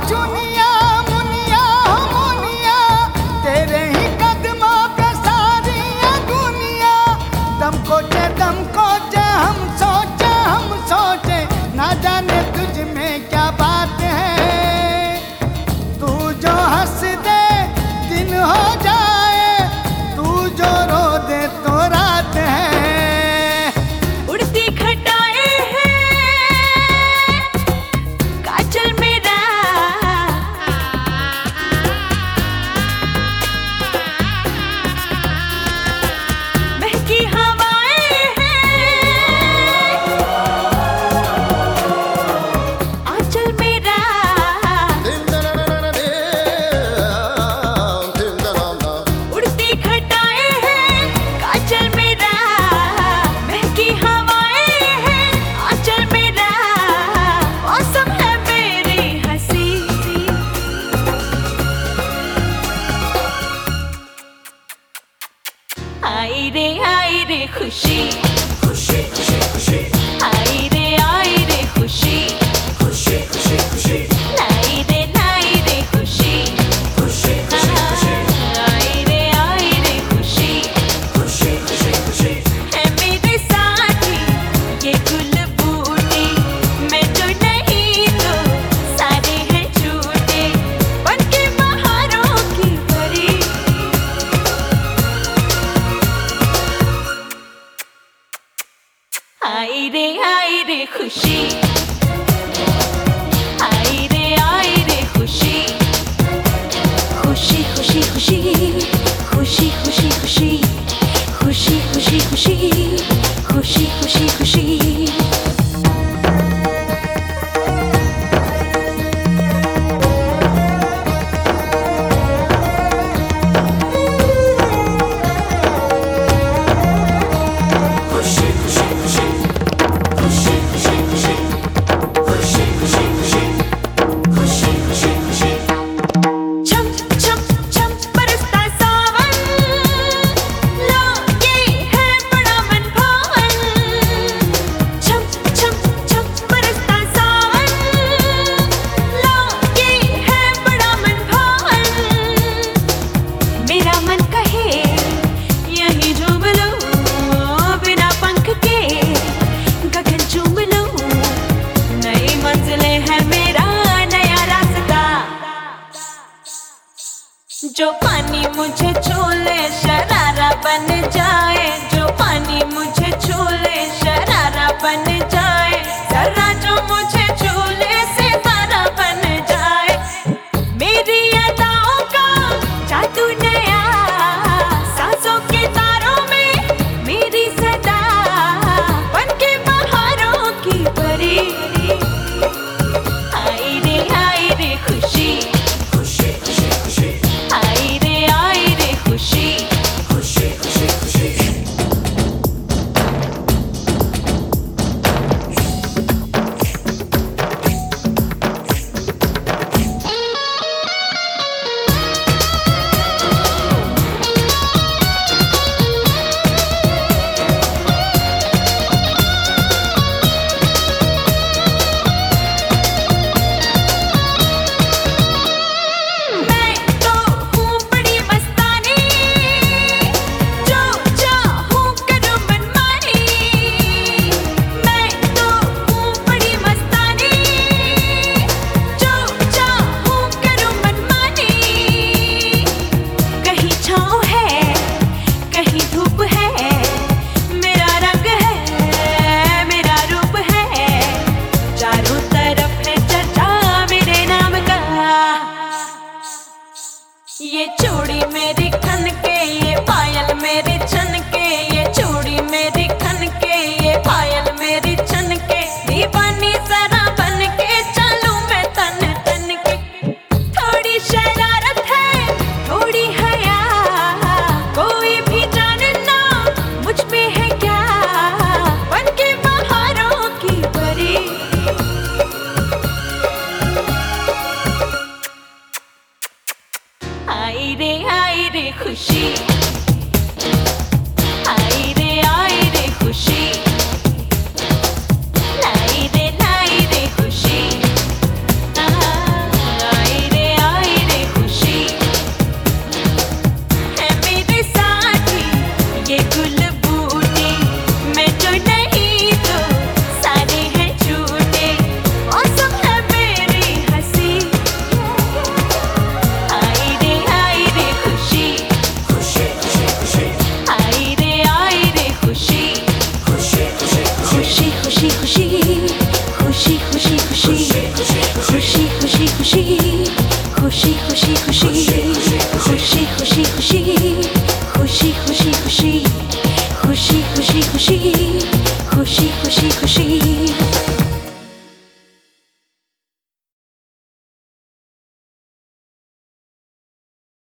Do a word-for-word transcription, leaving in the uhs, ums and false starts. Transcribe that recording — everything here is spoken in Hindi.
चुनिया मुनिया मुनिया, तेरे ही कदमों पे सारी ये दुनिया। दम को चे दम को चे हम सोचे हम सोचे, ना जाने तुझ में क्या बात है। तू जो हंस दे दिन हो जाए, तू जो रो दे तो रात है। उड़ती घटाएं हैं काजल मेरा, महकी हवाएं हैं आंचल मेरा। उड़ती घटाएं हैं काजल मेरा, महकी हवाएं हैं आंचल मेरा। मौसम है मेरी हंसी, आई रे आई रे खुशी खुशी खुशी खुशी, आई रे आई रे खुशी खुशी खुशी खुशी, लाई रे लाई रे खुशी खुशी खुशी खुशी, आई रे आई रे खुशी खुशी खुशी खुशी। है मेरे साथी ये गुल बूटी, मैं तो नहीं तो सारे हैं झूठे, बनके बहारों की परी। आई रे आई रे खुशी, आई रे आई रे खुशी खुशी खुशी खुशी खुशी खुशी खुशी खुशी खुशी खुशी खुशी खुशी खुशी। छम छम छम बरसता सावन, लो ये है बड़ा मन भावन। छम छम छम बरसता सावन, लो ये है बड़ा मन भावन। मेरा मन कहे यही झूम लूं, बिना पंख के गगन चूम लूं। नई मंजिलें है मेरा नया रास्ता, जो पानी मुझे छू ले शरारा बन जाए। जो पानी मुझे छू ले शरारा बन जाए, जरा जो मुझे छू ले सितारा बन जाए। मेरी अदाओं का जादू नया, सांसों के तारों में मेरी सदा, बनके बहारों की परी। आई रे आई रे खुशी खुशी खुशी खुशी, आई रे आई रे खुशी खुशी खुशी खुशी। मैं तो हूँ बड़ी मस्तानी, जो चाहूँ करूँ मनमानी। मैं तो हूँ बड़ी मस्तानी, जो चाहूँ करूँ मनमानी। कहीं छाँव है कहीं धूप है, मेरा रंग है मेरा रूप है। चारों तरफ है चर्चा मेरे नाम का, ये चूड़ी मेरी खन के ये पायल मेरी छन के। ये चूड़ी मेरी खन के ये पायल मेरी छन के, दीवानी जरा बन के चलूं मैं तन तन के। थोड़ी शरारत है थोड़ी हया, कोई भी जाने ना मुझ में है क्या, बनके बहारों की परी। आई रे आई रे खुशी, आई रे आई रे खुशी, लाई रे लाई रे खुशी। आई खुशी खुशी खुशी खुशी खुशी खुशी खुशी खुशी खुशी खुशी खुशी खुशी खुशी खुशी खुशी खुशी